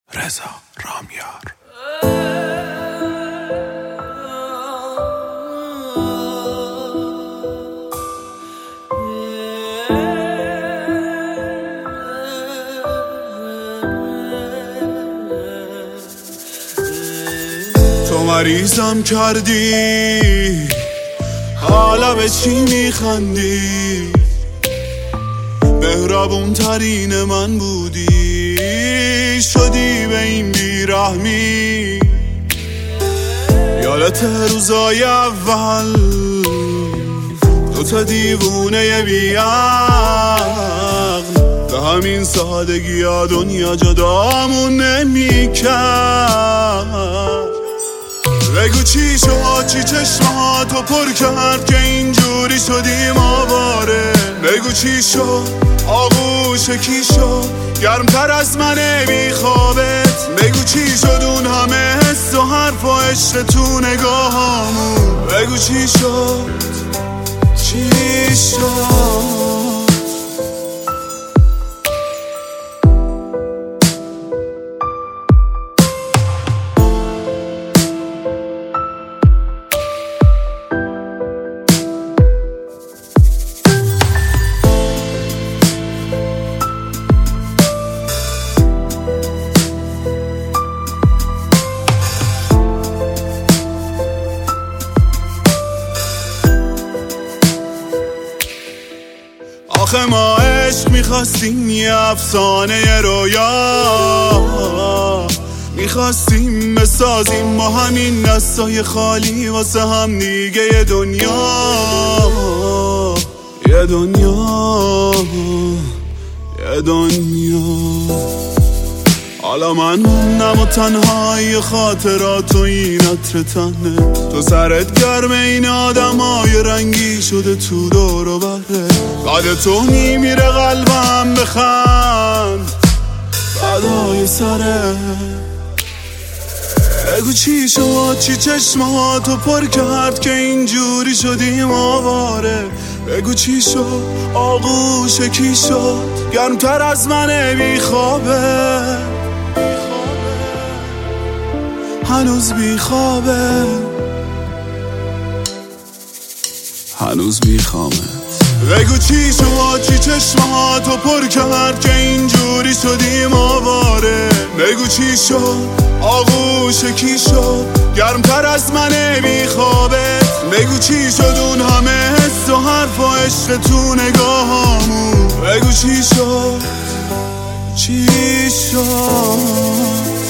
رضا رامیار. تو مریضم کردی، حالا به چی میخندی؟ مهربون ترین من بودی، شدی به این بیرحمی. یادت روزای اول دوتا دیوونه بیعقل، به همین سادگی ها دنیا جدامون نمیکرد. بگو چی شد، چی چشماتو پر کرد که اینجوری شدیم آواره؟ بگو چی شد، آغوش کی شد گرمتر از من بی خوابت؟ بگو چی شد اون همه حس و حرف و عشق تو نگاهامون؟ بگو چی شد، چی شد؟ آخه ما عشق میخواستیم یه افسانه رویا، میخواستیم بسازیم با همین دستای خالی واسه هم دیگه یه دنیا، یه دنیا، یه دنیا. حالا من موندم و تنهای خاطرات و این عطر تنت، تو سرت گرم این آدم های رنگی شده تو دور و بره. بعد تو میمیره قلبم بخند فدای سره. بگو چی شد، چی چشماتو پر کرد که اینجوری شدیم آواره؟ بگو چی شد، آغوش کی شد گرمتر از من بی خوابه؟ هنوز بی خوابه، هنوز بی خوابه. بگو چی شد، چی چشماتو پر کرد که اینجوری شدیم آواره؟ بگو چی شد، آغوش کی شد گرمتر از من بی خوابه؟ بگو چی شد اون همه حس و حرف و عشق تو نگاهامون؟ بگو چی شد، چی شد؟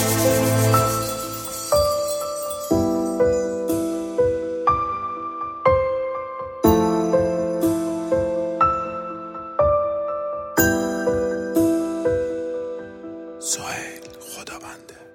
سهیل خدابنده.